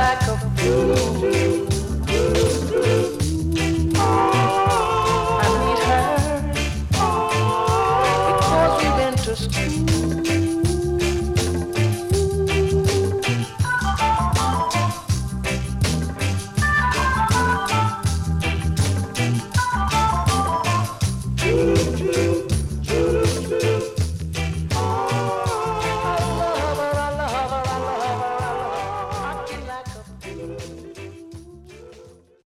like a fool. I need her because we went to school. I love her, I love her, I love her, I love her. I feel like a fool.